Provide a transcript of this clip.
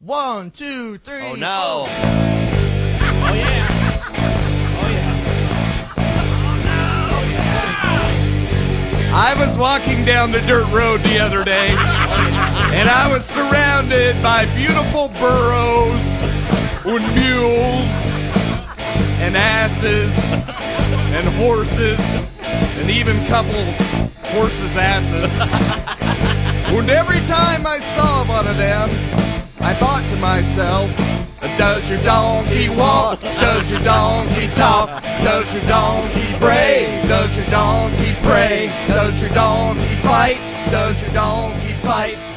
1, 2, 3. Oh, no. Oh, yeah. Oh, yeah. I was walking down the dirt road the other day, and I was surrounded by beautiful burros and mules and asses and horses and even a couple horses' asses. And every time I saw one of them, I thought to myself, does your donkey walk? Does your donkey talk? Does your donkey bray? Does your donkey pray? Does your donkey fight? Does your donkey fight?